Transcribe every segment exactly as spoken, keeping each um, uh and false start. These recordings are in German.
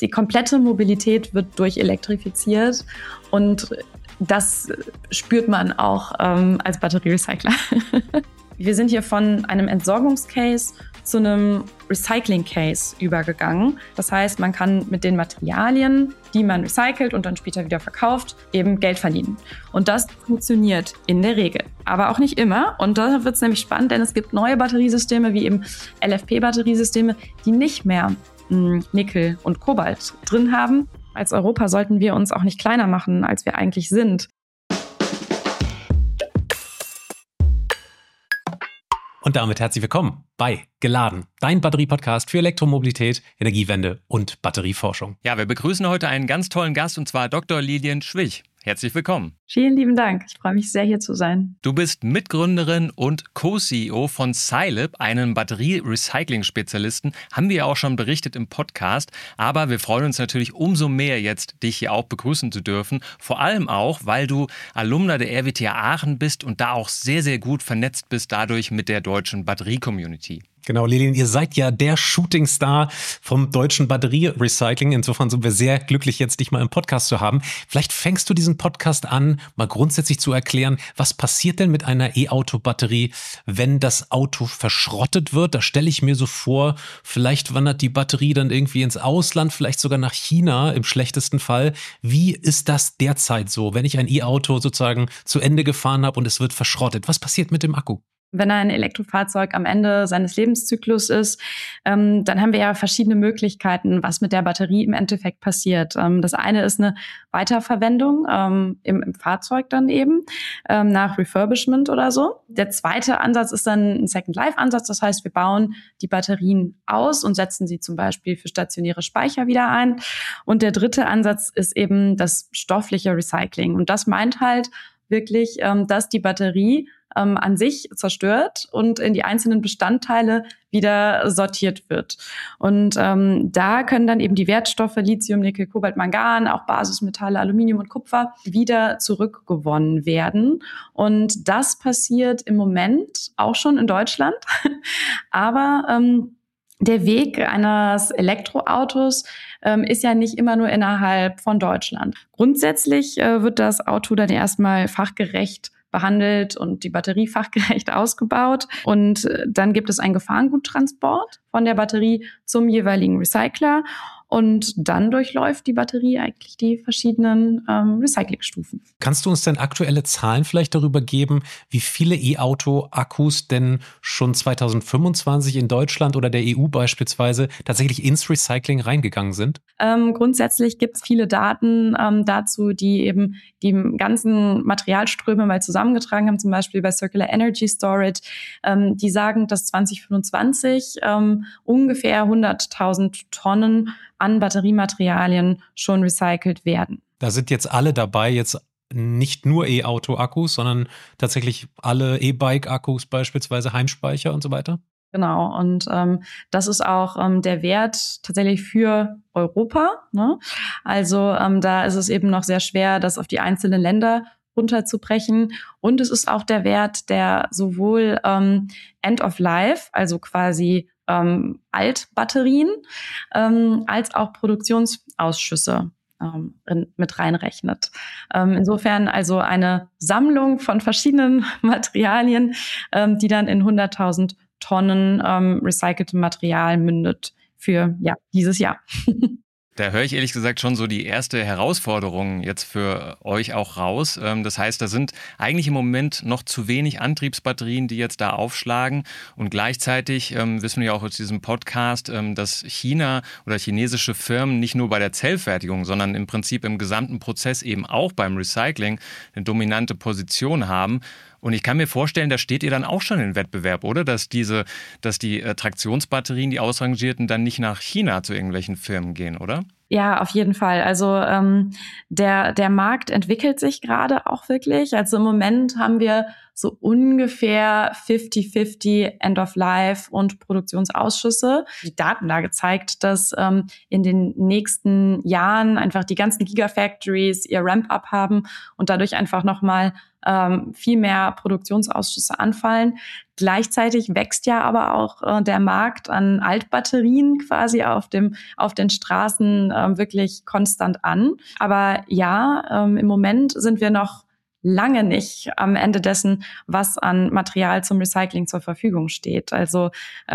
Die komplette Mobilität wird durchelektrifiziert und das spürt man auch ähm, als Batterierecycler. Wir sind hier von einem Entsorgungscase zu einem Recycling-Case übergegangen. Das heißt, man kann mit den Materialien, die man recycelt und dann später wieder verkauft, eben Geld verdienen. Und das funktioniert in der Regel, aber auch nicht immer. Und da wird es nämlich spannend, denn es gibt neue Batteriesysteme, wie eben L F P-Batteriesysteme, die nicht mehr mh, Nickel und Kobalt drin haben. Als Europa sollten wir uns auch nicht kleiner machen, als wir eigentlich sind. Und damit herzlich willkommen bei Geladen, dein Batterie-Podcast für Elektromobilität, Energiewende und Batterieforschung. Ja, wir begrüßen heute einen ganz tollen Gast, und zwar Doktor Lilian Schwich. Herzlich willkommen. Vielen lieben Dank. Ich freue mich sehr, hier zu sein. Du bist Mitgründerin und Co-C E O von Scilab, einem Batterie-Recycling-Spezialisten. Haben wir ja auch schon berichtet im Podcast. Aber wir freuen uns natürlich umso mehr, jetzt dich hier auch begrüßen zu dürfen. Vor allem auch, weil du Alumna der R W T H Aachen bist und da auch sehr, sehr gut vernetzt bist dadurch mit der deutschen Batterie-Community. Genau, Lilian, ihr seid ja der Shootingstar vom deutschen Batterierecycling. Insofern sind wir sehr glücklich, jetzt dich mal im Podcast zu haben. Vielleicht fängst du diesen Podcast an, mal grundsätzlich zu erklären, was passiert denn mit einer E-Auto-Batterie, wenn das Auto verschrottet wird? Da stelle ich mir so vor, vielleicht wandert die Batterie dann irgendwie ins Ausland, vielleicht sogar nach China im schlechtesten Fall. Wie ist das derzeit so, wenn ich ein E-Auto sozusagen zu Ende gefahren habe und es wird verschrottet? Was passiert mit dem Akku? Wenn ein Elektrofahrzeug am Ende seines Lebenszyklus ist, ähm, dann haben wir ja verschiedene Möglichkeiten, was mit der Batterie im Endeffekt passiert. Ähm, das eine ist eine Weiterverwendung ähm, im, im Fahrzeug dann eben, ähm, nach Refurbishment oder so. Der zweite Ansatz ist dann ein Second-Life-Ansatz. Das heißt, wir bauen die Batterien aus und setzen sie zum Beispiel für stationäre Speicher wieder ein. Und der dritte Ansatz ist eben das stoffliche Recycling. Und das meint halt wirklich, ähm, dass die Batterie ähm, an sich zerstört und in die einzelnen Bestandteile wieder sortiert wird. Und ähm, da können dann eben die Wertstoffe Lithium, Nickel, Kobalt, Mangan, auch Basismetalle, Aluminium und Kupfer wieder zurückgewonnen werden. Und das passiert im Moment auch schon in Deutschland. Aber ähm, der Weg eines Elektroautos ähm, ist ja nicht immer nur innerhalb von Deutschland. Grundsätzlich äh, wird das Auto dann erstmal fachgerecht behandelt und die Batterie fachgerecht ausgebaut. Und äh, dann gibt es einen Gefahrguttransport von der Batterie zum jeweiligen Recycler. Und dann durchläuft die Batterie eigentlich die verschiedenen ähm, Recyclingstufen. Kannst du uns denn aktuelle Zahlen vielleicht darüber geben, wie viele E-Auto-Akkus denn schon zwanzig fünfundzwanzig in Deutschland oder der E U beispielsweise tatsächlich ins Recycling reingegangen sind? Ähm, grundsätzlich gibt es viele Daten ähm, dazu, die eben die ganzen Materialströme mal zusammengetragen haben, zum Beispiel bei Circular Energy Storage. Ähm, die sagen, dass zwanzig fünfundzwanzig ähm, ungefähr hunderttausend Tonnen an Batteriematerialien schon recycelt werden. Da sind jetzt alle dabei, jetzt nicht nur E-Auto-Akkus, sondern tatsächlich alle E-Bike-Akkus, beispielsweise Heimspeicher und so weiter? Genau, und ähm, das ist auch ähm, der Wert tatsächlich für Europa, ne? Also ähm, da ist es eben noch sehr schwer, das auf die einzelnen Länder runterzubrechen. Und es ist auch der Wert, der sowohl ähm, End of Life, also quasi ähm, Altbatterien, ähm, als auch Produktionsausschüsse ähm, in, mit reinrechnet. Ähm, insofern also eine Sammlung von verschiedenen Materialien, ähm, die dann in hunderttausend Tonnen ähm, recyceltem Material mündet für ja dieses Jahr. Da höre ich ehrlich gesagt schon so die erste Herausforderung jetzt für euch auch raus. Das heißt, da sind eigentlich im Moment noch zu wenig Antriebsbatterien, die jetzt da aufschlagen. Und gleichzeitig ähm, wissen wir ja auch aus diesem Podcast, ähm, dass China oder chinesische Firmen nicht nur bei der Zellfertigung, sondern im Prinzip im gesamten Prozess eben auch beim Recycling eine dominante Position haben. Und ich kann mir vorstellen, da steht ihr dann auch schon in Wettbewerb, oder? Dass diese, dass die äh, Traktionsbatterien, die ausrangierten, dann nicht nach China zu irgendwelchen Firmen gehen, oder? Ja, auf jeden Fall. Also ähm, der der Markt entwickelt sich gerade auch wirklich. Also im Moment haben wir so ungefähr fifty fifty End of Life und Produktionsausschüsse. Die Datenlage zeigt, dass ähm, in den nächsten Jahren einfach die ganzen Gigafactories ihr Ramp-up haben und dadurch einfach nochmal ähm, viel mehr Produktionsausschüsse anfallen. Gleichzeitig wächst ja aber auch äh, der Markt an Altbatterien quasi auf dem auf den Straßen äh, wirklich konstant an. Aber ja, ähm, im Moment sind wir noch lange nicht am Ende dessen, was an Material zum Recycling zur Verfügung steht. Also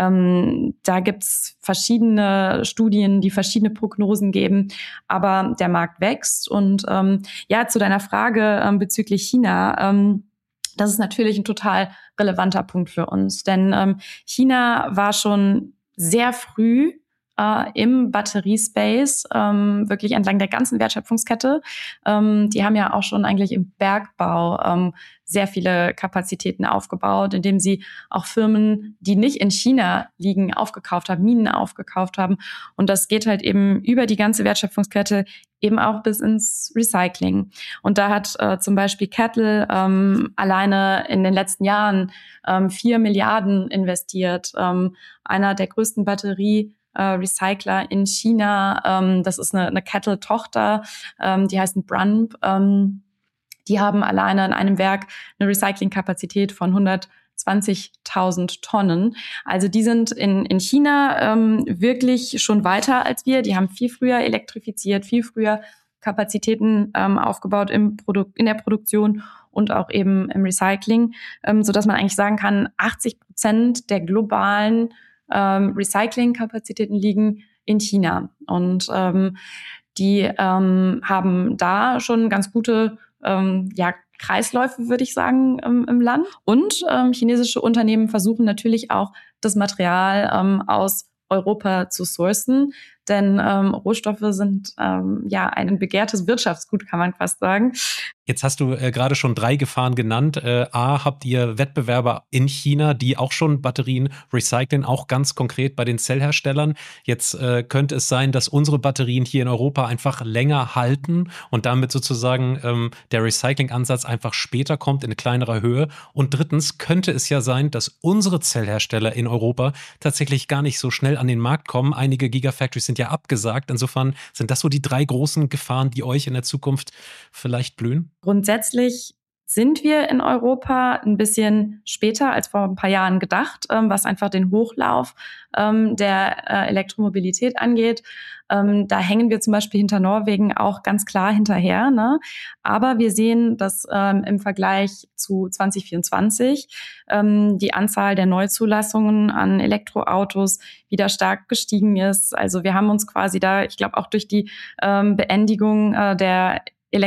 ähm, da gibt's verschiedene Studien, die verschiedene Prognosen geben, aber der Markt wächst. Und ähm, ja, zu deiner Frage ähm, bezüglich China, ähm, das ist natürlich ein total relevanter Punkt für uns, denn ähm, China war schon sehr früh äh, im Batteriespace, ähm, wirklich entlang der ganzen Wertschöpfungskette. Ähm, die haben ja auch schon eigentlich im Bergbau ähm, sehr viele Kapazitäten aufgebaut, indem sie auch Firmen, die nicht in China liegen, aufgekauft haben, Minen aufgekauft haben. Und das geht halt eben über die ganze Wertschöpfungskette eben auch bis ins Recycling. Und da hat äh, zum Beispiel Kettle ähm, alleine in den letzten Jahren ähm, vier Milliarden investiert. Ähm, einer der größten Batterie Recycler in China. Ähm, das ist eine, eine Kettle-Tochter, ähm, die heißt Brunb. Ähm, die haben alleine in einem Werk eine Recyclingkapazität von hundertzwanzigtausend Tonnen. Also die sind in, in China ähm, wirklich schon weiter als wir. Die haben viel früher elektrifiziert, viel früher Kapazitäten ähm, aufgebaut im Produkt, in der Produktion und auch eben im Recycling, ähm, sodass man eigentlich sagen kann, achtzig Prozent der globalen Ähm, Recyclingkapazitäten liegen in China. Und ähm, die ähm, haben da schon ganz gute ähm, ja, Kreisläufe, würde ich sagen, im, im Land. Und ähm, chinesische Unternehmen versuchen natürlich auch, das Material ähm, aus Europa zu sourcen. Denn ähm, Rohstoffe sind ähm, ja ein begehrtes Wirtschaftsgut, kann man fast sagen. Jetzt hast du äh, gerade schon drei Gefahren genannt. Äh, A, habt ihr Wettbewerber in China, die auch schon Batterien recyceln, auch ganz konkret bei den Zellherstellern. Jetzt äh, könnte es sein, dass unsere Batterien hier in Europa einfach länger halten und damit sozusagen ähm, der Recyclingansatz einfach später kommt in kleinerer Höhe. Und drittens könnte es ja sein, dass unsere Zellhersteller in Europa tatsächlich gar nicht so schnell an den Markt kommen. Einige Gigafactories sind ja abgesagt. Insofern sind das so die drei großen Gefahren, die euch in der Zukunft vielleicht blühen? Grundsätzlich sind wir in Europa ein bisschen später als vor ein paar Jahren gedacht, ähm, was einfach den Hochlauf ähm, der äh, Elektromobilität angeht. Ähm, da hängen wir zum Beispiel hinter Norwegen auch ganz klar hinterher, ne? Aber wir sehen, dass ähm, im Vergleich zu zwanzig vierundzwanzig ähm, die Anzahl der Neuzulassungen an Elektroautos wieder stark gestiegen ist. Also wir haben uns quasi da, ich glaube auch durch die ähm, Beendigung äh, der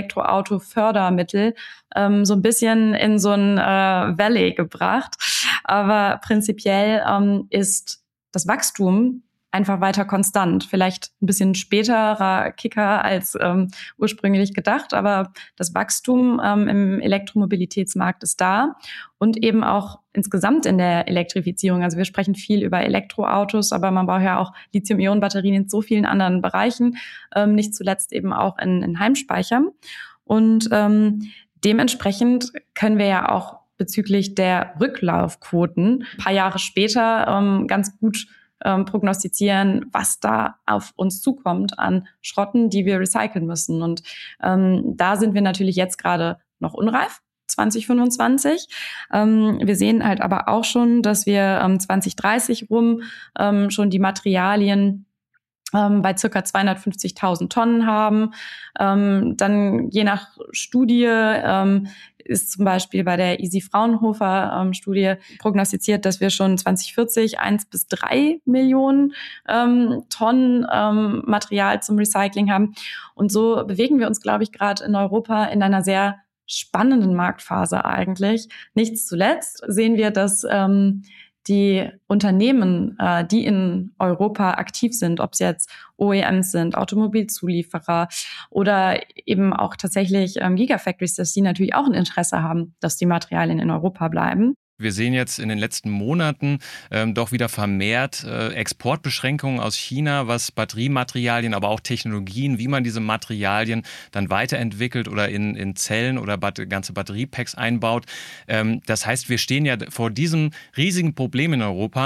Elektroauto-Fördermittel ähm, so ein bisschen in so ein äh, Valley gebracht. Aber prinzipiell ähm, ist das Wachstum einfach weiter konstant. Vielleicht ein bisschen späterer Kicker als ähm, ursprünglich gedacht, aber das Wachstum ähm, im Elektromobilitätsmarkt ist da und eben auch insgesamt in der Elektrifizierung. Also wir sprechen viel über Elektroautos, aber man braucht ja auch Lithium-Ionen-Batterien in so vielen anderen Bereichen, ähm, nicht zuletzt eben auch in, in Heimspeichern. Und ähm, dementsprechend können wir ja auch bezüglich der Rücklaufquoten ein paar Jahre später ähm, ganz gut ähm, prognostizieren, was da auf uns zukommt an Schrotten, die wir recyceln müssen. Und ähm, da sind wir natürlich jetzt gerade noch unreif, zwanzig fünfundzwanzig. Ähm, wir sehen halt aber auch schon, dass wir ähm, zwanzig dreißig rum ähm, schon die Materialien ähm, bei circa zweihundertfünfzigtausend Tonnen haben. Ähm, dann je nach Studie ähm, ist zum Beispiel bei der Easy Fraunhofer ähm, Studie prognostiziert, dass wir schon zwanzig vierzig eins bis drei Millionen ähm, Tonnen ähm, Material zum Recycling haben. Und so bewegen wir uns, glaube ich, gerade in Europa in einer sehr spannenden Marktphase eigentlich. Nicht zuletzt sehen wir, dass ähm, die Unternehmen, äh, die in Europa aktiv sind, ob es jetzt O E Ms sind, Automobilzulieferer oder eben auch tatsächlich ähm, Gigafactories, dass die natürlich auch ein Interesse haben, dass die Materialien in Europa bleiben. Wir sehen jetzt in den letzten Monaten ähm, doch wieder vermehrt äh, Exportbeschränkungen aus China, was Batteriematerialien, aber auch Technologien, wie man diese Materialien dann weiterentwickelt oder in, in Zellen oder bat- ganze Batteriepacks einbaut. Ähm, das heißt, wir stehen ja vor diesem riesigen Problem in Europa.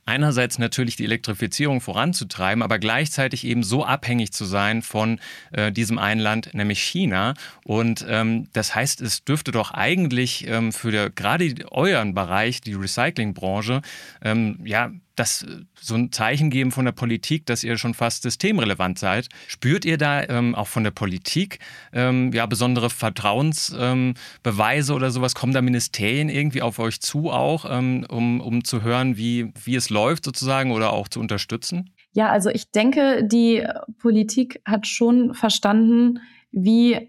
einerseits natürlich die Elektrifizierung voranzutreiben, aber gleichzeitig eben so abhängig zu sein von äh, diesem einen Land, nämlich China. Und ähm, das heißt, es dürfte doch eigentlich ähm, für der, gerade euren Bereich, die Recyclingbranche, ähm, ja, das so ein Zeichen geben von der Politik, dass ihr schon fast systemrelevant seid. Spürt ihr da ähm, auch von der Politik ähm, ja, besondere Vertrauensbeweise ähm, oder sowas? Kommen da Ministerien irgendwie auf euch zu auch, ähm, um, um zu hören, wie, wie es läuft sozusagen oder auch zu unterstützen? Ja, also ich denke, die Politik hat schon verstanden, wie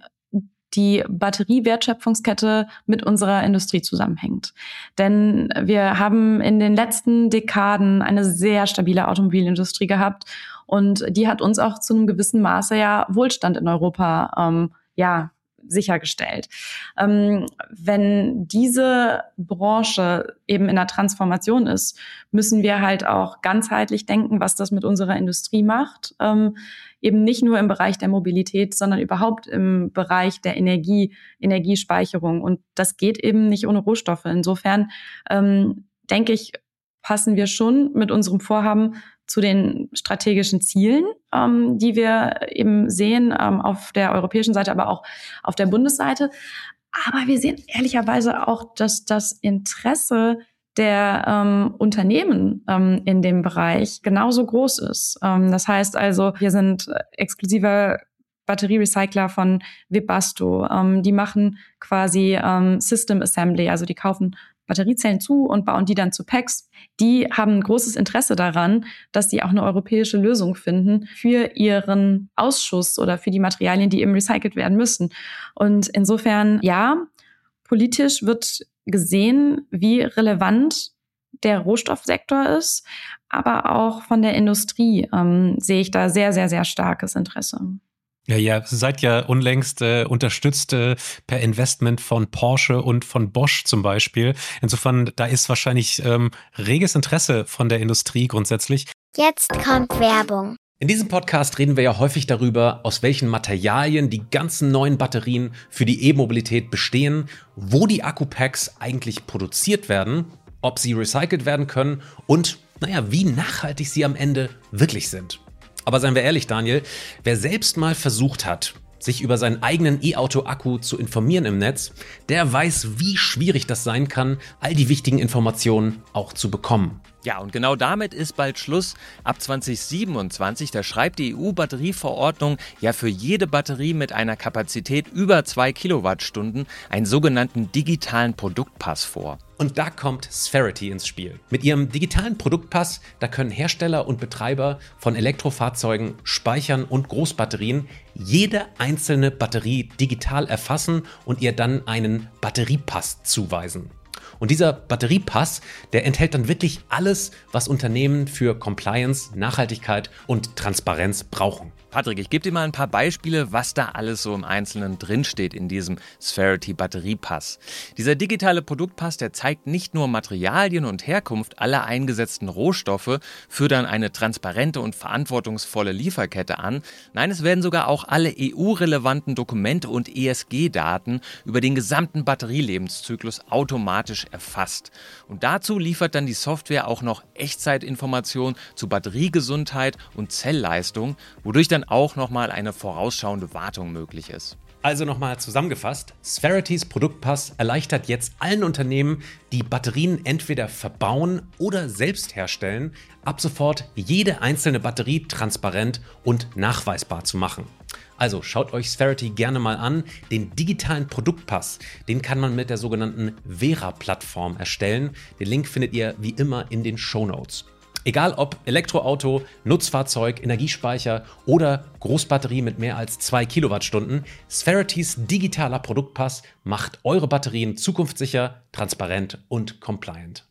die Batteriewertschöpfungskette mit unserer Industrie zusammenhängt. Denn wir haben in den letzten Dekaden eine sehr stabile Automobilindustrie gehabt und die hat uns auch zu einem gewissen Maße ja Wohlstand in Europa ähm, ja sichergestellt. Ähm, wenn diese Branche eben in der Transformation ist, müssen wir halt auch ganzheitlich denken, was das mit unserer Industrie macht. Ähm, eben nicht nur im Bereich der Mobilität, sondern überhaupt im Bereich der Energie, Energiespeicherung. Und das geht eben nicht ohne Rohstoffe. Insofern ähm, denke ich, passen wir schon mit unserem Vorhaben zu den strategischen Zielen, ähm, die wir eben sehen, ähm, auf der europäischen Seite, aber auch auf der Bundesseite. Aber wir sehen ehrlicherweise auch, dass das Interesse der ähm, Unternehmen ähm, in dem Bereich genauso groß ist. Ähm, das heißt also, wir sind exklusiver Batterierecycler von Webasto. Ähm, die machen quasi ähm, System Assembly, also die kaufen Batteriezellen zu und bauen die dann zu Packs. Die haben ein großes Interesse daran, dass sie auch eine europäische Lösung finden für ihren Ausschuss oder für die Materialien, die eben recycelt werden müssen. Und insofern, ja, politisch wird gesehen, wie relevant der Rohstoffsektor ist, aber auch von der Industrie ähm, sehe ich da sehr, sehr, sehr starkes Interesse. Ja, ja, ihr seid ja unlängst äh, unterstützt äh, per Investment von Porsche und von Bosch zum Beispiel. Insofern, da ist wahrscheinlich ähm, reges Interesse von der Industrie grundsätzlich. Jetzt kommt Werbung. In diesem Podcast reden wir ja häufig darüber, aus welchen Materialien die ganzen neuen Batterien für die E-Mobilität bestehen, wo die Akkupacks eigentlich produziert werden, ob sie recycelt werden können und, naja, wie nachhaltig sie am Ende wirklich sind. Aber seien wir ehrlich, Daniel, wer selbst mal versucht hat, sich über seinen eigenen E-Auto-Akku zu informieren im Netz, der weiß, wie schwierig das sein kann, all die wichtigen Informationen auch zu bekommen. Ja, und genau damit ist bald Schluss. Ab zwanzig siebenundzwanzig, da schreibt die E U-Batterieverordnung ja für jede Batterie mit einer Kapazität über zwei Kilowattstunden einen sogenannten digitalen Produktpass vor. Und da kommt Sferity ins Spiel. Mit ihrem digitalen Produktpass, da können Hersteller und Betreiber von Elektrofahrzeugen, Speichern und Großbatterien jede einzelne Batterie digital erfassen und ihr dann einen Batteriepass zuweisen. Und dieser Batteriepass, der enthält dann wirklich alles, was Unternehmen für Compliance, Nachhaltigkeit und Transparenz brauchen. Patrick, ich gebe dir mal ein paar Beispiele, was da alles so im Einzelnen drinsteht in diesem Sferity Batteriepass. Dieser digitale Produktpass, der zeigt nicht nur Materialien und Herkunft aller eingesetzten Rohstoffe für dann eine transparente und verantwortungsvolle Lieferkette an. Nein, es werden sogar auch alle E U-relevanten Dokumente und E S G-Daten über den gesamten Batterielebenszyklus automatisch erfasst. Und dazu liefert dann die Software auch noch Echtzeitinformationen zu Batteriegesundheit und Zellleistung, wodurch dann auch nochmal eine vorausschauende Wartung möglich ist. Also nochmal zusammengefasst, Sferity's Produktpass erleichtert jetzt allen Unternehmen, die Batterien entweder verbauen oder selbst herstellen, ab sofort jede einzelne Batterie transparent und nachweisbar zu machen. Also schaut euch Sferity gerne mal an. Den digitalen Produktpass, den kann man mit der sogenannten Vera-Plattform erstellen. Den Link findet ihr wie immer in den Shownotes. Egal ob Elektroauto, Nutzfahrzeug, Energiespeicher oder Großbatterie mit mehr als zwei Kilowattstunden, Sferity's digitaler Produktpass macht eure Batterien zukunftssicher, transparent und compliant.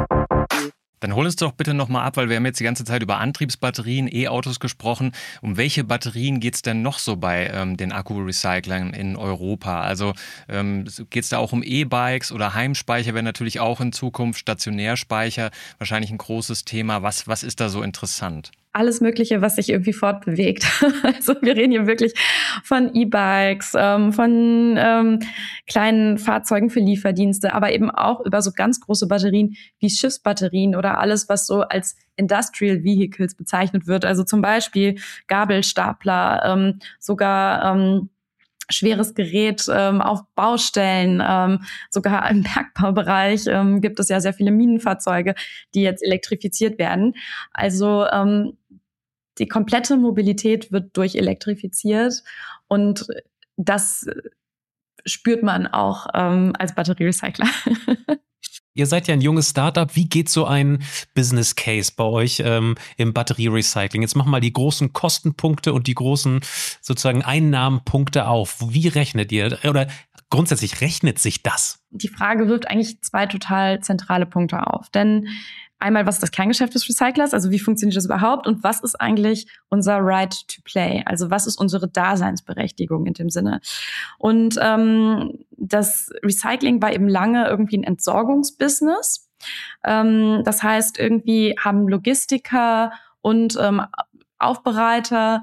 Dann hol uns doch bitte nochmal ab, weil wir haben jetzt die ganze Zeit über Antriebsbatterien, E-Autos gesprochen. Um welche Batterien geht es denn noch so bei ähm, den Akku-Recyclern in Europa? Also ähm, geht es da auch um E-Bikes oder Heimspeicher, wäre natürlich auch in Zukunft Stationärspeicher wahrscheinlich ein großes Thema. Was, was ist da so interessant? alles Mögliche, was sich irgendwie fortbewegt. Also wir reden hier wirklich von E-Bikes, ähm, von ähm, kleinen Fahrzeugen für Lieferdienste, aber eben auch über so ganz große Batterien wie Schiffsbatterien oder alles, was so als Industrial Vehicles bezeichnet wird. Also zum Beispiel Gabelstapler, ähm, sogar ähm, schweres Gerät ähm, auf Baustellen, ähm, sogar im Bergbaubereich ähm, gibt es ja sehr viele Minenfahrzeuge, die jetzt elektrifiziert werden. Also ähm, die komplette Mobilität wird durchelektrifiziert und das spürt man auch ähm, als Batterierecycler. Ihr seid ja ein junges Startup. Wie geht so ein Business Case bei euch ähm, im Batterierecycling? Jetzt machen wir mal die großen Kostenpunkte und die großen sozusagen Einnahmenpunkte auf. Wie rechnet ihr? Oder grundsätzlich rechnet sich das? Die Frage wirft eigentlich zwei total zentrale Punkte auf. Denn einmal, was ist das Kerngeschäft des Recyclers? Also wie funktioniert das überhaupt? Und was ist eigentlich unser Right to Play? Also was ist unsere Daseinsberechtigung in dem Sinne? Und ähm, das Recycling war eben lange irgendwie ein Entsorgungsbusiness. Ähm, das heißt, irgendwie haben Logistiker und ähm, Aufbereiter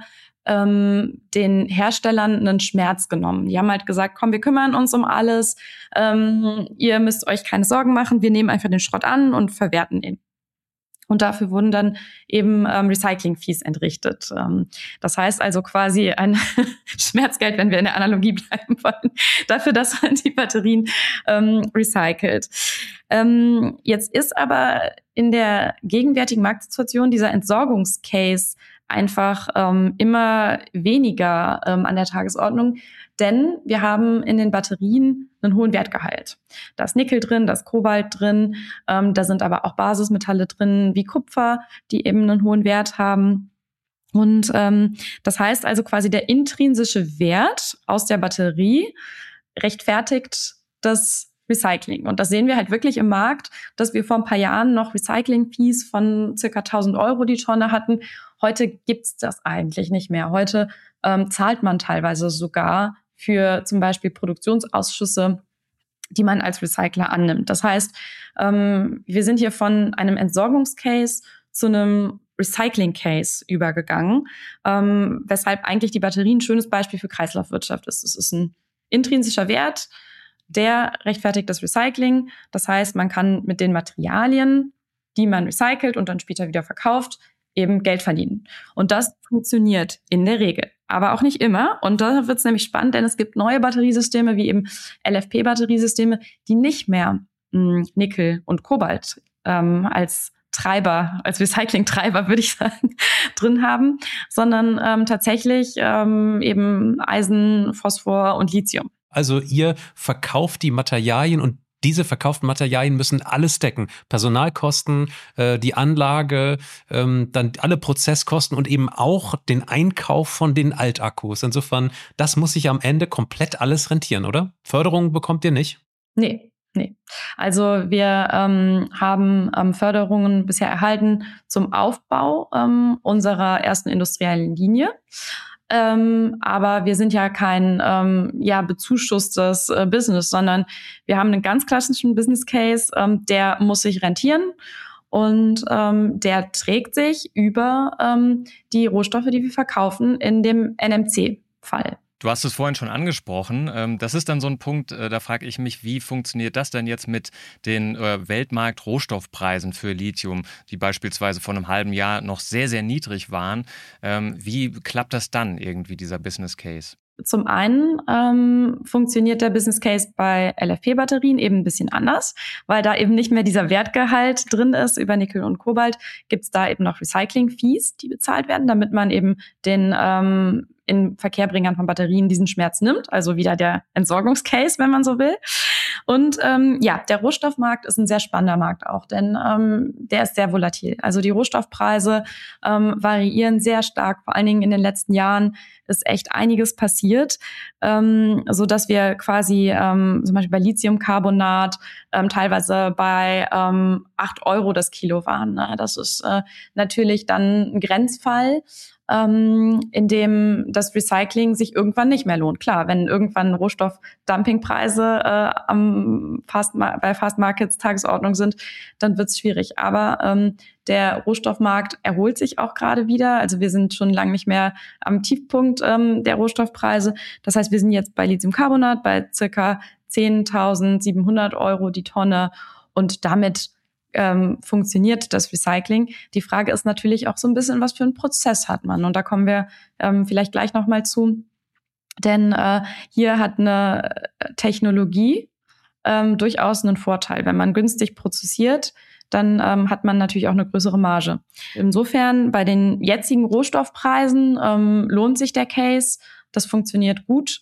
ähm, den Herstellern einen Schmerz genommen. Die haben halt gesagt, komm, wir kümmern uns um alles, ähm, ihr müsst euch keine Sorgen machen, wir nehmen einfach den Schrott an und verwerten ihn. Und dafür wurden dann eben ähm, Recycling-Fees entrichtet. Ähm, das heißt also quasi ein Schmerzgeld, wenn wir in der Analogie bleiben wollen, dafür, dass man die Batterien ähm, recycelt. Ähm, jetzt ist aber in der gegenwärtigen Marktsituation dieser Entsorgungscase einfach ähm, immer weniger ähm, an der Tagesordnung, denn wir haben in den Batterien einen hohen Wertgehalt. Da ist Nickel drin, da ist Kobalt drin, ähm, da sind aber auch Basismetalle drin wie Kupfer, die eben einen hohen Wert haben. Und ähm, das heißt also quasi der intrinsische Wert aus der Batterie rechtfertigt das Recycling. Und das sehen wir halt wirklich im Markt, dass wir vor ein paar Jahren noch Recycling-Fees von circa tausend Euro die Tonne hatten. Heute gibt's das eigentlich nicht mehr. Heute ähm, zahlt man teilweise sogar für zum Beispiel Produktionsausschüsse, die man als Recycler annimmt. Das heißt, ähm, wir sind hier von einem Entsorgungscase zu einem Recycling-Case übergegangen, ähm, weshalb eigentlich die Batterie ein schönes Beispiel für Kreislaufwirtschaft ist. Es ist ein intrinsischer Wert, der rechtfertigt das Recycling. Das heißt, man kann mit den Materialien, die man recycelt und dann später wieder verkauft, eben Geld verdienen. Und das funktioniert in der Regel, aber auch nicht immer. Und da wird es nämlich spannend, denn es gibt neue Batteriesysteme, wie eben L F P-Batteriesysteme, die nicht mehr mh, Nickel und Kobalt ähm, als Treiber, als Recycling-Treiber, würde ich sagen, drin haben, sondern ähm, tatsächlich ähm, eben Eisen, Phosphor und Lithium. Also ihr verkauft die Materialien und diese verkauften Materialien müssen alles decken. Personalkosten, äh, die Anlage, ähm, dann alle Prozesskosten und eben auch den Einkauf von den Altakkus. Insofern, das muss sich am Ende komplett alles rentieren, oder? Förderung bekommt ihr nicht? Nee. Nee. Also wir ähm, haben ähm, Förderungen bisher erhalten zum Aufbau ähm, unserer ersten industriellen Linie. Ähm, aber wir sind ja kein ähm, ja bezuschusstes äh, Business, sondern wir haben einen ganz klassischen Business Case, ähm, der muss sich rentieren und ähm, der trägt sich über ähm, die Rohstoffe, die wir verkaufen, in dem N M C-Fall. Du hast es vorhin schon angesprochen. Das ist dann so ein Punkt, da frage ich mich, wie funktioniert das denn jetzt mit den Weltmarkt-Rohstoffpreisen für Lithium, die beispielsweise vor einem halben Jahr noch sehr, sehr niedrig waren. Wie klappt das dann irgendwie, dieser Business Case? Zum einen ähm, funktioniert der Business Case bei L F P-Batterien eben ein bisschen anders, weil da eben nicht mehr dieser Wertgehalt drin ist über Nickel und Kobalt, gibt es da eben noch Recycling-Fees, die bezahlt werden, damit man eben den ähm, in Verkehrbringern von Batterien diesen Schmerz nimmt, also wieder der Entsorgungscase, wenn man so will. Und ähm, ja, der Rohstoffmarkt ist ein sehr spannender Markt auch, denn ähm, der ist sehr volatil. Also die Rohstoffpreise ähm, variieren sehr stark, vor allen Dingen in den letzten Jahren ist echt einiges passiert, ähm, so dass wir quasi ähm, zum Beispiel bei Lithiumcarbonat ähm, teilweise bei ähm, acht Euro das Kilo waren. Ne? Das ist äh, natürlich dann ein Grenzfall. ähm, in dem das Recycling sich irgendwann nicht mehr lohnt. Klar, wenn irgendwann Rohstoffdumpingpreise äh, am Fast bei Fast Markets Tagesordnung sind, dann wird es schwierig. Aber ähm, der Rohstoffmarkt erholt sich auch gerade wieder. Also wir sind schon lange nicht mehr am Tiefpunkt ähm, der Rohstoffpreise. Das heißt, wir sind jetzt bei Lithiumcarbonat bei circa zehntausendsiebenhundert Euro die Tonne und damit ähm, funktioniert das Recycling. Die Frage ist natürlich auch so ein bisschen, was für einen Prozess hat man? Und da kommen wir ähm, vielleicht gleich nochmal zu. Denn äh, hier hat eine Technologie ähm, durchaus einen Vorteil. Wenn man günstig prozessiert, dann ähm, hat man natürlich auch eine größere Marge. Insofern bei den jetzigen Rohstoffpreisen ähm, lohnt sich der Case. Das funktioniert gut.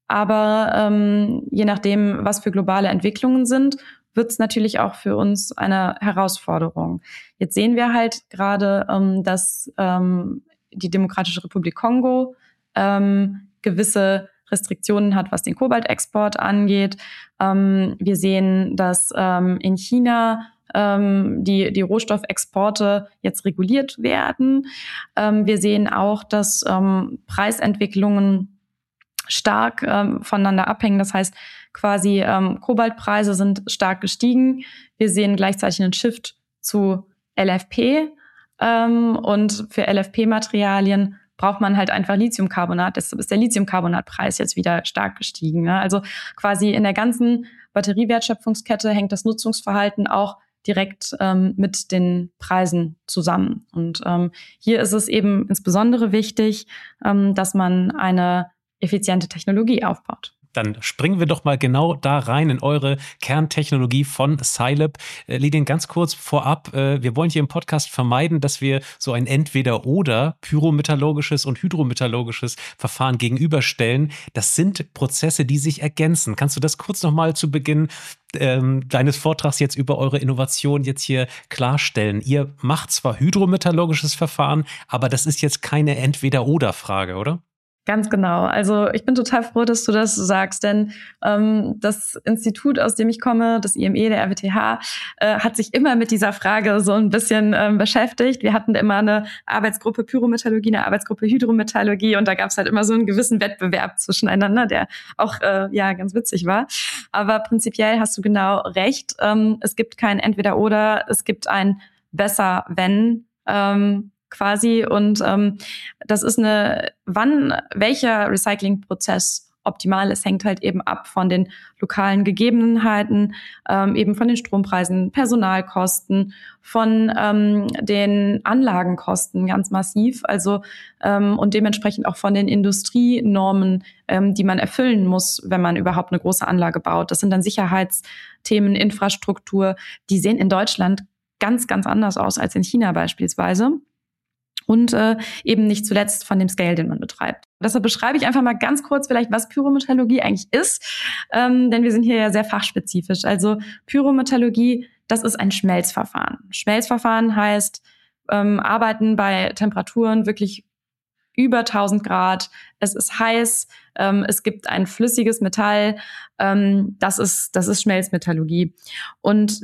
Aber ähm, je nachdem, was für globale Entwicklungen sind, wird es natürlich auch für uns eine Herausforderung. Jetzt sehen wir halt gerade, ähm, dass ähm, die Demokratische Republik Kongo ähm, gewisse Restriktionen hat, was den Kobaltexport angeht. Ähm, wir sehen, dass ähm, in China ähm, die, die Rohstoffexporte jetzt reguliert werden. Ähm, wir sehen auch, dass ähm, Preisentwicklungen stark ähm, voneinander abhängen. Das heißt, quasi ähm, Kobaltpreise sind stark gestiegen. Wir sehen gleichzeitig einen Shift zu L F P. Ähm, und für L F P-Materialien braucht man halt einfach Lithiumcarbonat. Deshalb ist der Lithiumcarbonatpreis jetzt wieder stark gestiegen. Ne? Also quasi in der ganzen Batteriewertschöpfungskette hängt das Nutzungsverhalten auch direkt ähm, mit den Preisen zusammen. Und ähm, hier ist es eben insbesondere wichtig, ähm, dass man eine effiziente Technologie aufbaut. Dann springen wir doch mal genau da rein in eure Kerntechnologie von Scilab. Äh, Lidien, ganz kurz vorab, äh, wir wollen hier im Podcast vermeiden, dass wir so ein Entweder-Oder, pyrometallurgisches und hydrometallurgisches Verfahren gegenüberstellen. Das sind Prozesse, die sich ergänzen. Kannst du das kurz noch mal zu Beginn ähm, deines Vortrags jetzt über eure Innovation jetzt hier klarstellen? Ihr macht zwar hydrometallurgisches Verfahren, aber das ist jetzt keine Entweder-Oder-Frage, oder? Ganz genau. Also ich bin total froh, dass du das sagst, denn ähm, das Institut, aus dem ich komme, das I M E, der R W T H, äh, hat sich immer mit dieser Frage so ein bisschen ähm, beschäftigt. Wir hatten immer eine Arbeitsgruppe Pyrometallurgie, eine Arbeitsgruppe Hydrometallurgie und da gab es halt immer so einen gewissen Wettbewerb zwischeneinander, der auch äh, ja ganz witzig war. Aber prinzipiell hast du genau recht. Ähm, es gibt kein Entweder-Oder, es gibt ein Besser-Wenn. Ähm, quasi und ähm, das ist eine, wann welcher Recyclingprozess optimal ist, hängt halt eben ab von den lokalen Gegebenheiten, ähm, eben von den Strompreisen, Personalkosten, von ähm, den Anlagenkosten ganz massiv, also ähm, und dementsprechend auch von den Industrienormen, ähm, die man erfüllen muss, wenn man überhaupt eine große Anlage baut. Das sind dann Sicherheitsthemen, Infrastruktur, die sehen in Deutschland ganz, ganz anders aus als in China beispielsweise. Und äh, eben nicht zuletzt von dem Scale, den man betreibt. Deshalb beschreibe ich einfach mal ganz kurz vielleicht, was Pyrometallurgie eigentlich ist, ähm, denn wir sind hier ja sehr fachspezifisch. Also Pyrometallurgie, das ist ein Schmelzverfahren. Schmelzverfahren heißt, ähm, arbeiten bei Temperaturen wirklich über tausend Grad. Es ist heiß, ähm, es gibt ein flüssiges Metall. Ähm, das ist, das ist Schmelzmetallurgie. Und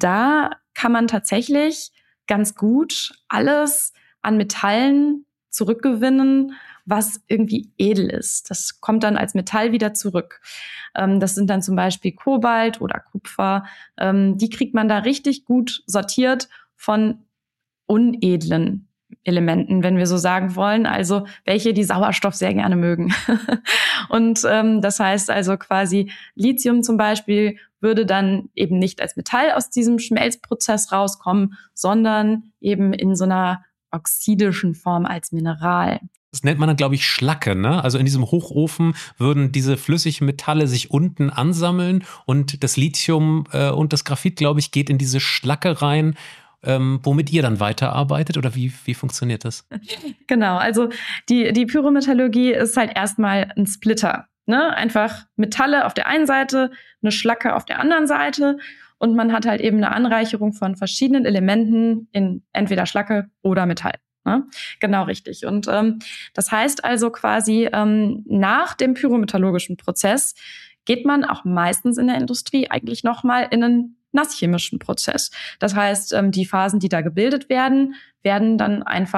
da kann man tatsächlich ganz gut alles an Metallen zurückgewinnen, was irgendwie edel ist. Das kommt dann als Metall wieder zurück. Ähm, das sind dann zum Beispiel Kobalt oder Kupfer. Ähm, die kriegt man da richtig gut sortiert von unedlen Elementen, wenn wir so sagen wollen, also welche die Sauerstoff sehr gerne mögen. Und ähm, das heißt also quasi Lithium zum Beispiel würde dann eben nicht als Metall aus diesem Schmelzprozess rauskommen, sondern eben in so einer oxidischen Form als Mineral. Das nennt man dann, glaube ich, Schlacke, ne? Also in diesem Hochofen würden diese flüssigen Metalle sich unten ansammeln und das Lithium äh, und das Graphit, glaube ich, geht in diese Schlacke rein, ähm, womit ihr dann weiterarbeitet oder wie, wie funktioniert das? Genau, also die, die Pyrometallurgie ist halt erstmal ein Splitter, ne? Einfach Metalle auf der einen Seite, eine Schlacke auf der anderen Seite. Und man hat halt eben eine Anreicherung von verschiedenen Elementen in entweder Schlacke oder Metall. Ne? Genau richtig. Und ähm, das heißt also quasi, ähm, nach dem pyrometallurgischen Prozess geht man auch meistens in der Industrie eigentlich nochmal in einen nasschemischen Prozess. Das heißt, ähm, die Phasen, die da gebildet werden, werden dann einfach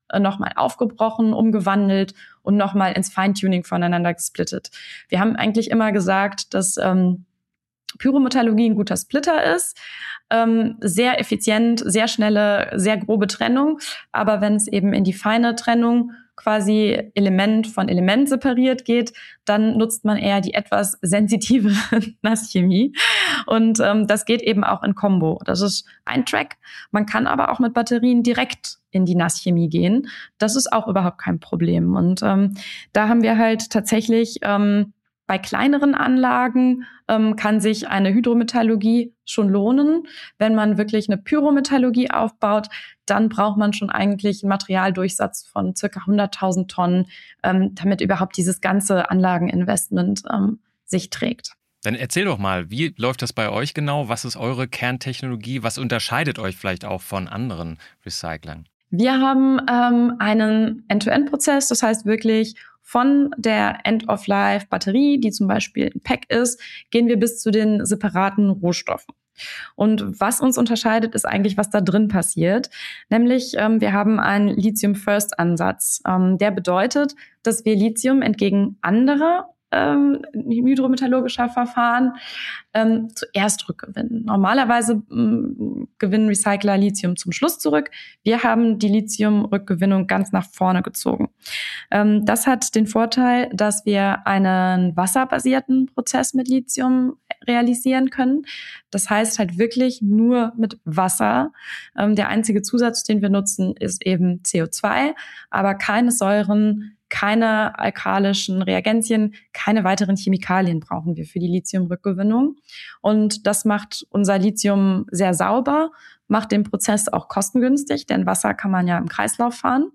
äh, nochmal aufgebrochen, umgewandelt und nochmal ins Feintuning voneinander gesplittet. Wir haben eigentlich immer gesagt, dass ähm, Pyrometallurgie ein guter Splitter ist, ähm, sehr effizient, sehr schnelle, sehr grobe Trennung. Aber wenn es eben in die feine Trennung quasi Element von Element separiert geht, dann nutzt man eher die etwas sensitivere Nasschemie. Und ähm, das geht eben auch in Kombo. Das ist ein Track. Man kann aber auch mit Batterien direkt in die Nasschemie gehen. Das ist auch überhaupt kein Problem. Und ähm, da haben wir halt tatsächlich ähm, bei kleineren Anlagen ähm, kann sich eine Hydrometallurgie schon lohnen. Wenn man wirklich eine Pyrometallurgie aufbaut, dann braucht man schon eigentlich einen Materialdurchsatz von circa hunderttausend Tonnen, ähm, damit überhaupt dieses ganze Anlageninvestment ähm, sich trägt. Dann erzähl doch mal, wie läuft das bei euch genau? Was ist eure Kerntechnologie? Was unterscheidet euch vielleicht auch von anderen Recyclern? Wir haben ähm, einen End-to-End-Prozess, das heißt wirklich von der End-of-Life-Batterie, die zum Beispiel ein Pack ist, gehen wir bis zu den separaten Rohstoffen. Und was uns unterscheidet, ist eigentlich, was da drin passiert. Nämlich, ähm, wir haben einen Lithium-First-Ansatz. Ähm, der bedeutet, dass wir Lithium entgegen anderer ähm, hydrometallurgischer Verfahren ähm, zuerst rückgewinnen. Normalerweise ähm, gewinnen Recycler Lithium zum Schluss zurück. Wir haben die Lithium-Rückgewinnung ganz nach vorne gezogen. Ähm, das hat den Vorteil, dass wir einen wasserbasierten Prozess mit Lithium realisieren können. Das heißt halt wirklich nur mit Wasser. Ähm, der einzige Zusatz, den wir nutzen, ist eben C O zwei, aber keine Säuren, keine alkalischen Reagenzien, keine weiteren Chemikalien brauchen wir für die Lithiumrückgewinnung. Und das macht unser Lithium sehr sauber, macht den Prozess auch kostengünstig, denn Wasser kann man ja im Kreislauf fahren.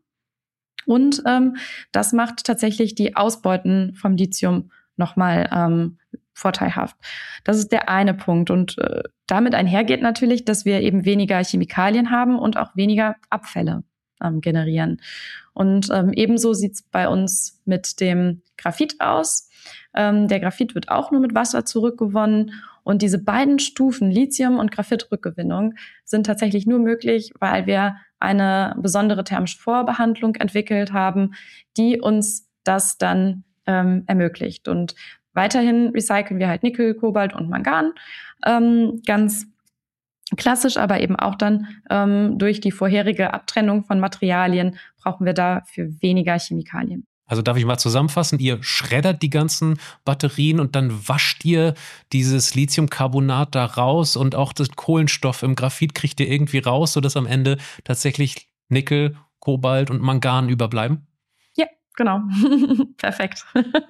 Und ähm, das macht tatsächlich die Ausbeuten vom Lithium nochmal ähm, vorteilhaft. Das ist der eine Punkt. Und äh, damit einhergeht natürlich, dass wir eben weniger Chemikalien haben und auch weniger Abfälle ähm, generieren. Und ähm, ebenso sieht's bei uns mit dem Graphit aus. Ähm, der Graphit wird auch nur mit Wasser zurückgewonnen. Und diese beiden Stufen, Lithium- und Graphitrückgewinnung, sind tatsächlich nur möglich, weil wir eine besondere thermische Vorbehandlung entwickelt haben, die uns das dann ähm, ermöglicht. Und weiterhin recyceln wir halt Nickel, Kobalt und Mangan. Ähm, ganz klassisch, aber eben auch dann ähm, durch die vorherige Abtrennung von Materialien brauchen wir dafür weniger Chemikalien. Also darf ich mal zusammenfassen, ihr schreddert die ganzen Batterien und dann wascht ihr dieses Lithiumcarbonat da raus und auch den Kohlenstoff im Graphit kriegt ihr irgendwie raus, sodass am Ende tatsächlich Nickel, Kobalt und Mangan überbleiben? Ja, genau. Perfekt.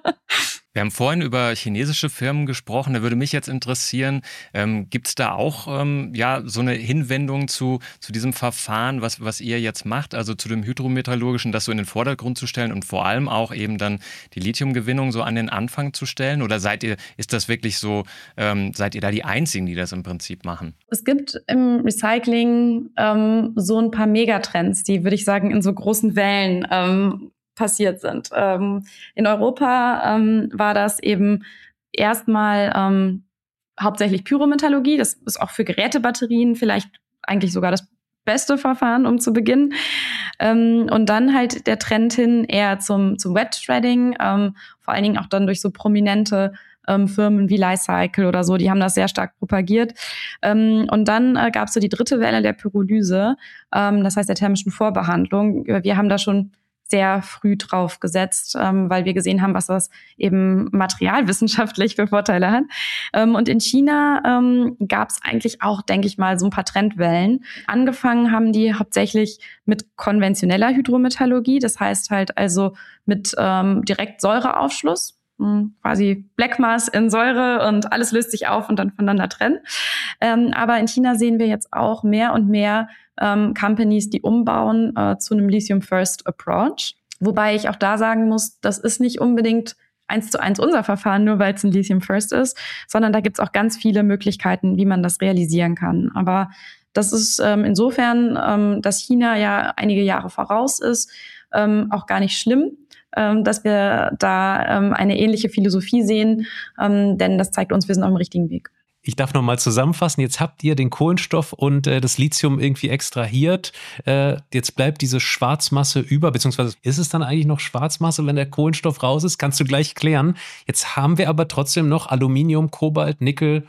Wir haben vorhin über chinesische Firmen gesprochen. Da würde mich jetzt interessieren, ähm, gibt es da auch ähm, ja, so eine Hinwendung zu, zu diesem Verfahren, was, was ihr jetzt macht, also zu dem hydrometallurgischen, das so in den Vordergrund zu stellen und vor allem auch eben dann die Lithiumgewinnung so an den Anfang zu stellen? Oder seid ihr, ist das wirklich so, ähm, seid ihr da die Einzigen, die das im Prinzip machen? Es gibt im Recycling ähm, so ein paar Megatrends, die, würde ich sagen, in so großen Wellen ähm, passiert sind. Ähm, in Europa ähm, war das eben erstmal ähm, hauptsächlich Pyrometallurgie. Das ist auch für Gerätebatterien vielleicht eigentlich sogar das beste Verfahren, um zu beginnen. Ähm, und dann halt der Trend hin eher zum, zum Wet Shredding, ähm, vor allen Dingen auch dann durch so prominente ähm, Firmen wie Li-Cycle oder so, die haben das sehr stark propagiert. Ähm, und dann äh, gab es so die dritte Welle der Pyrolyse, ähm, das heißt der thermischen Vorbehandlung. Wir haben da schon sehr früh drauf gesetzt, ähm, weil wir gesehen haben, was das eben materialwissenschaftlich für Vorteile hat. Ähm, und in China ähm, gab es eigentlich auch, denke ich mal, so ein paar Trendwellen. Angefangen haben die hauptsächlich mit konventioneller Hydrometallurgie, das heißt halt also mit ähm, direkt Säureaufschluss, quasi Black Mass in Säure und alles löst sich auf und dann voneinander trennen. Ähm, aber in China sehen wir jetzt auch mehr und mehr ähm, Companies, die umbauen äh, zu einem Lithium-First-Approach. Wobei ich auch da sagen muss, das ist nicht unbedingt eins zu eins unser Verfahren, nur weil es ein Lithium-First ist, sondern da gibt es auch ganz viele Möglichkeiten, wie man das realisieren kann. Aber das ist ähm, insofern, ähm, dass China ja einige Jahre voraus ist, ähm, auch gar nicht schlimm, ähm, dass wir da ähm, eine ähnliche Philosophie sehen, ähm, denn das zeigt uns, wir sind auf dem richtigen Weg. Ich darf nochmal zusammenfassen, jetzt habt ihr den Kohlenstoff und äh, das Lithium irgendwie extrahiert. Äh, jetzt bleibt diese Schwarzmasse über, beziehungsweise ist es dann eigentlich noch Schwarzmasse, wenn der Kohlenstoff raus ist? Kannst du gleich klären. Jetzt haben wir aber trotzdem noch Aluminium, Kobalt, Nickel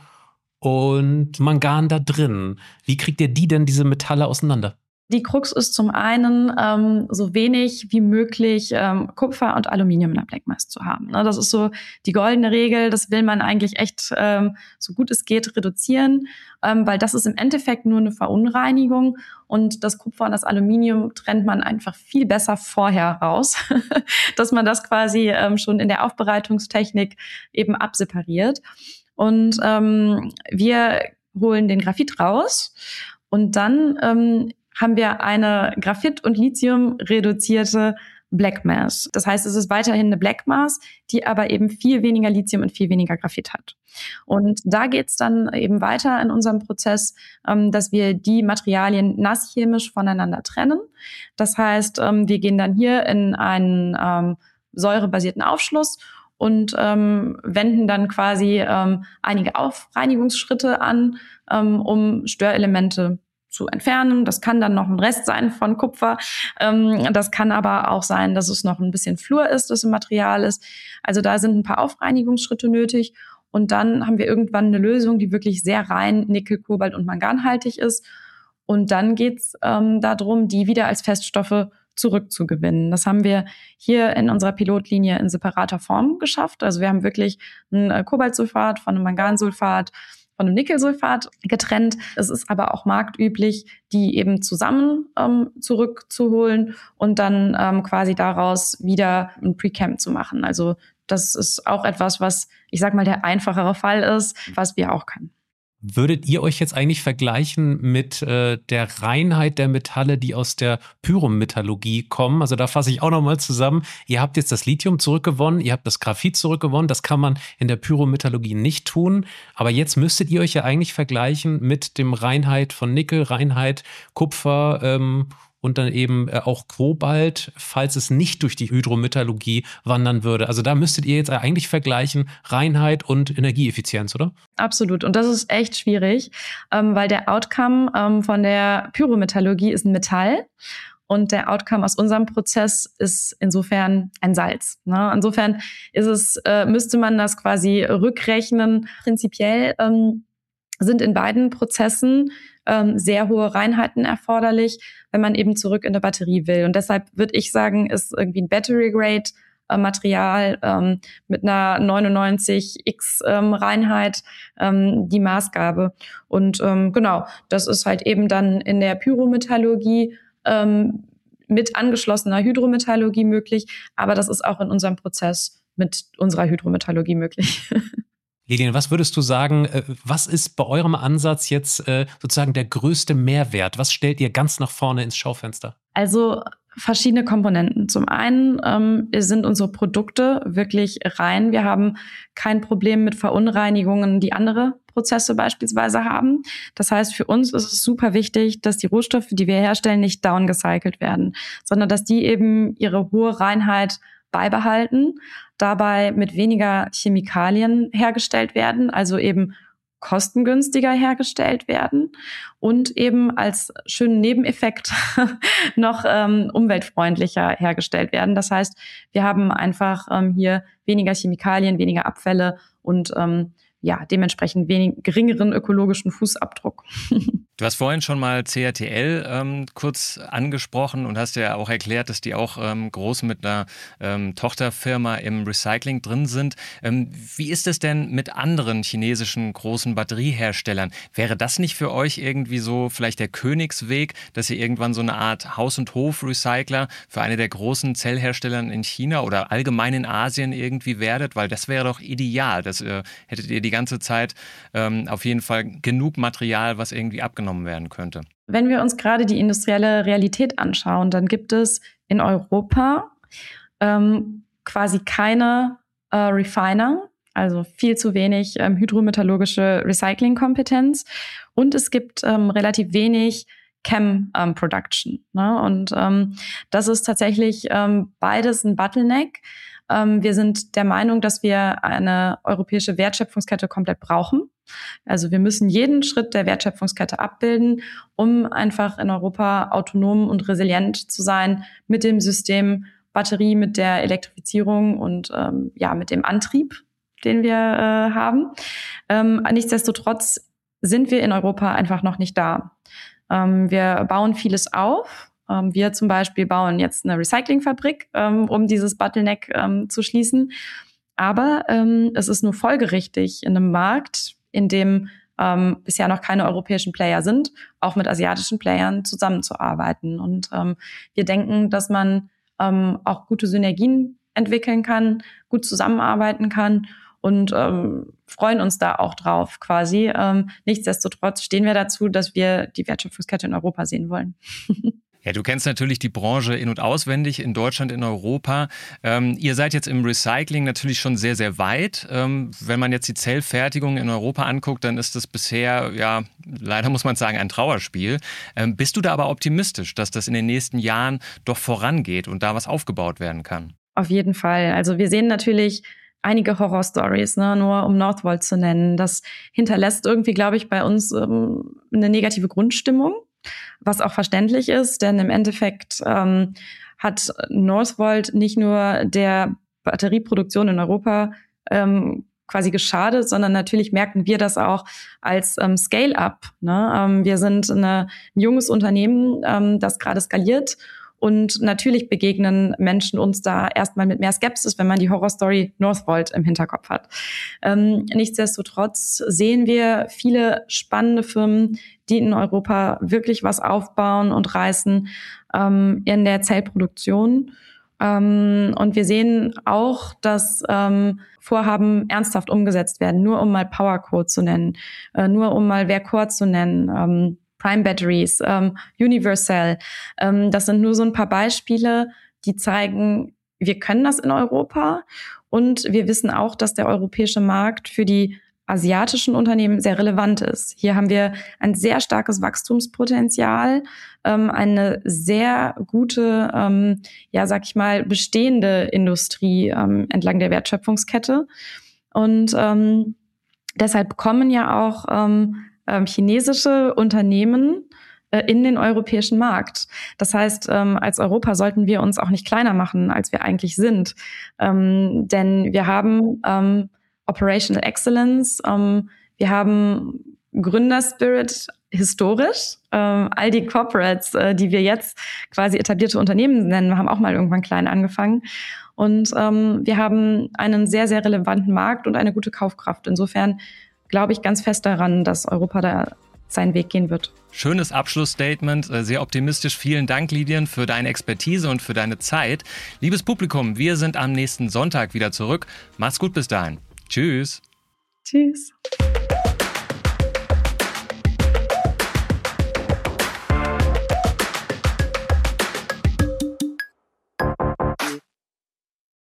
und Mangan da drin. Wie kriegt ihr die denn, diese Metalle, auseinander? Die Krux ist zum einen, ähm, so wenig wie möglich ähm, Kupfer und Aluminium in der Black Mass zu haben. Ne, das ist so die goldene Regel. Das will man eigentlich echt, ähm, so gut es geht, reduzieren, ähm, weil das ist im Endeffekt nur eine Verunreinigung. Und das Kupfer und das Aluminium trennt man einfach viel besser vorher raus, dass man das quasi ähm, schon in der Aufbereitungstechnik eben absepariert. Und ähm, wir holen den Graphit raus und dann ähm, haben wir eine Graphit- und Lithium reduzierte Black Mass. Das heißt, es ist weiterhin eine Black Mass, die aber eben viel weniger Lithium und viel weniger Graphit hat. Und da geht's dann eben weiter in unserem Prozess, ähm, dass wir die Materialien nasschemisch voneinander trennen. Das heißt, ähm, wir gehen dann hier in einen ähm, säurebasierten Aufschluss und ähm, wenden dann quasi ähm, einige Aufreinigungsschritte an, ähm, um Störelemente zu entfernen. Das kann dann noch ein Rest sein von Kupfer. Ähm, das kann aber auch sein, dass es noch ein bisschen Fluor ist, das im Material ist. Also da sind ein paar Aufreinigungsschritte nötig. Und dann haben wir irgendwann eine Lösung, die wirklich sehr rein Nickel, Kobalt und Manganhaltig ist. Und dann geht's ähm, darum, die wieder als Feststoffe zurückzugewinnen. Das haben wir hier in unserer Pilotlinie in separater Form geschafft. Also wir haben wirklich ein äh, Kobaltsulfat von einem Mangansulfat, von einem Nickelsulfat getrennt. Es ist aber auch marktüblich, die eben zusammen ähm, zurückzuholen und dann ähm, quasi daraus wieder ein Precamp zu machen. Also das ist auch etwas, was, ich sag mal, der einfachere Fall ist, was wir auch können. Würdet ihr euch jetzt eigentlich vergleichen mit äh, der Reinheit der Metalle, die aus der Pyrometallurgie kommen? Also da fasse ich auch nochmal zusammen. Ihr habt jetzt das Lithium zurückgewonnen, ihr habt das Graphit zurückgewonnen. Das kann man in der Pyrometallurgie nicht tun. Aber jetzt müsstet ihr euch ja eigentlich vergleichen mit dem Reinheit von Nickel, Reinheit, Kupfer ähm, und dann eben äh, auch Kobalt, falls es nicht durch die Hydrometallurgie wandern würde. Also da müsstet ihr jetzt eigentlich vergleichen Reinheit und Energieeffizienz, oder? Absolut. Und das ist echt schwierig, ähm, weil der Outcome ähm, von der Pyrometallurgie ist ein Metall. Und der Outcome aus unserem Prozess ist insofern ein Salz. Ne? Insofern ist es, äh, müsste man das quasi rückrechnen. Prinzipiell ähm, sind in beiden Prozessen ähm, sehr hohe Reinheiten erforderlich, wenn man eben zurück in der Batterie will. Und deshalb würde ich sagen, ist irgendwie ein Battery-Grade-Material ähm, mit einer neunundneunzig x ähm, Reinheit ähm, die Maßgabe. Und ähm, genau, das ist halt eben dann in der Pyrometallurgie ähm, mit angeschlossener Hydrometallurgie möglich, aber das ist auch in unserem Prozess mit unserer Hydrometallurgie möglich. Lilian, was würdest du sagen, was ist bei eurem Ansatz jetzt sozusagen der größte Mehrwert? Was stellt ihr ganz nach vorne ins Schaufenster? Also verschiedene Komponenten. Zum einen ähm, sind unsere Produkte wirklich rein. Wir haben kein Problem mit Verunreinigungen, die andere Prozesse beispielsweise haben. Das heißt, für uns ist es super wichtig, dass die Rohstoffe, die wir herstellen, nicht downgecycelt werden, sondern dass die eben ihre hohe Reinheit beibehalten, dabei mit weniger Chemikalien hergestellt werden, also eben kostengünstiger hergestellt werden und eben als schönen Nebeneffekt noch ähm, umweltfreundlicher hergestellt werden. Das heißt, wir haben einfach ähm, hier weniger Chemikalien, weniger Abfälle und ähm, ja, dementsprechend wenig, geringeren ökologischen Fußabdruck. Du hast vorhin schon mal C A T L ähm, kurz angesprochen und hast ja auch erklärt, dass die auch ähm, groß mit einer ähm, Tochterfirma im Recycling drin sind. Ähm, wie ist es denn mit anderen chinesischen großen Batterieherstellern? Wäre das nicht für euch irgendwie so vielleicht der Königsweg, dass ihr irgendwann so eine Art Haus- und Hof-Recycler für eine der großen Zellhersteller in China oder allgemein in Asien irgendwie werdet? Weil das wäre doch ideal. Das äh, hättet ihr die ganze Zeit ähm, auf jeden Fall genug Material, was irgendwie abgenommen werden könnte. Wenn wir uns gerade die industrielle Realität anschauen, dann gibt es in Europa ähm, quasi keine äh, Refiner, also viel zu wenig ähm, hydrometallurgische Recycling-Kompetenz und es gibt ähm, relativ wenig Chem-Production. Ähm, ne? Und ähm, das ist tatsächlich ähm, beides ein Bottleneck. Ähm, wir sind der Meinung, dass wir eine europäische Wertschöpfungskette komplett brauchen. Also wir müssen jeden Schritt der Wertschöpfungskette abbilden, um einfach in Europa autonom und resilient zu sein mit dem System Batterie, mit der Elektrifizierung und ähm, ja mit dem Antrieb, den wir äh, haben. Ähm, nichtsdestotrotz sind wir in Europa einfach noch nicht da. Ähm, wir bauen vieles auf. Ähm, wir zum Beispiel bauen jetzt eine Recyclingfabrik, ähm, um dieses Bottleneck ähm, zu schließen. Aber ähm, es ist nur folgerichtig in einem Markt, in dem ähm, bisher noch keine europäischen Player sind, auch mit asiatischen Playern zusammenzuarbeiten. Und ähm, wir denken, dass man ähm, auch gute Synergien entwickeln kann, gut zusammenarbeiten kann und ähm, freuen uns da auch drauf quasi. Ähm, nichtsdestotrotz stehen wir dazu, dass wir die Wertschöpfungskette in Europa sehen wollen. Ja, du kennst natürlich die Branche in- und auswendig in Deutschland, in Europa. Ähm, ihr seid jetzt im Recycling natürlich schon sehr, sehr weit. Ähm, wenn man jetzt die Zellfertigung in Europa anguckt, dann ist das bisher, ja, leider muss man sagen, ein Trauerspiel. Ähm, bist du da aber optimistisch, dass das in den nächsten Jahren doch vorangeht und da was aufgebaut werden kann? Auf jeden Fall. Also wir sehen natürlich einige Horror-Stories, ne, nur um Northvolt zu nennen. Das hinterlässt irgendwie, glaube ich, bei uns ähm, eine negative Grundstimmung, was auch verständlich ist, denn im Endeffekt ähm, hat Northvolt nicht nur der Batterieproduktion in Europa ähm, quasi geschadet, sondern natürlich merken wir das auch als ähm, Scale-up. Ne? Ähm, wir sind eine, ein junges Unternehmen, ähm, das gerade skaliert. Und natürlich begegnen Menschen uns da erstmal mit mehr Skepsis, wenn man die Horrorstory Northvolt im Hinterkopf hat. Ähm, nichtsdestotrotz sehen wir viele spannende Firmen, die in Europa wirklich was aufbauen und reißen ähm, in der Zellproduktion. Ähm, und wir sehen auch, dass ähm, Vorhaben ernsthaft umgesetzt werden, nur um mal PowerCo zu nennen, äh, nur um mal Verkor zu nennen, ähm, Prime Batteries, ähm, Universal. Ähm, das sind nur so ein paar Beispiele, die zeigen, wir können das in Europa. Und wir wissen auch, dass der europäische Markt für die asiatischen Unternehmen sehr relevant ist. Hier haben wir ein sehr starkes Wachstumspotenzial, ähm, eine sehr gute, ähm, ja, sag ich mal, bestehende Industrie ähm, entlang der Wertschöpfungskette. Und ähm, deshalb kommen ja auch ähm, chinesische Unternehmen äh, in den europäischen Markt. Das heißt, ähm, als Europa sollten wir uns auch nicht kleiner machen, als wir eigentlich sind. Ähm, denn wir haben ähm, Operational Excellence, ähm, wir haben Gründerspirit historisch. Ähm, all die Corporates, äh, die wir jetzt quasi etablierte Unternehmen nennen, haben auch mal irgendwann klein angefangen. Und ähm, wir haben einen sehr, sehr relevanten Markt und eine gute Kaufkraft. Insofern glaube ich ganz fest daran, dass Europa da seinen Weg gehen wird. Schönes Abschlussstatement, sehr optimistisch. Vielen Dank, Lidien, für deine Expertise und für deine Zeit. Liebes Publikum, wir sind am nächsten Sonntag wieder zurück. Macht's gut bis dahin. Tschüss. Tschüss.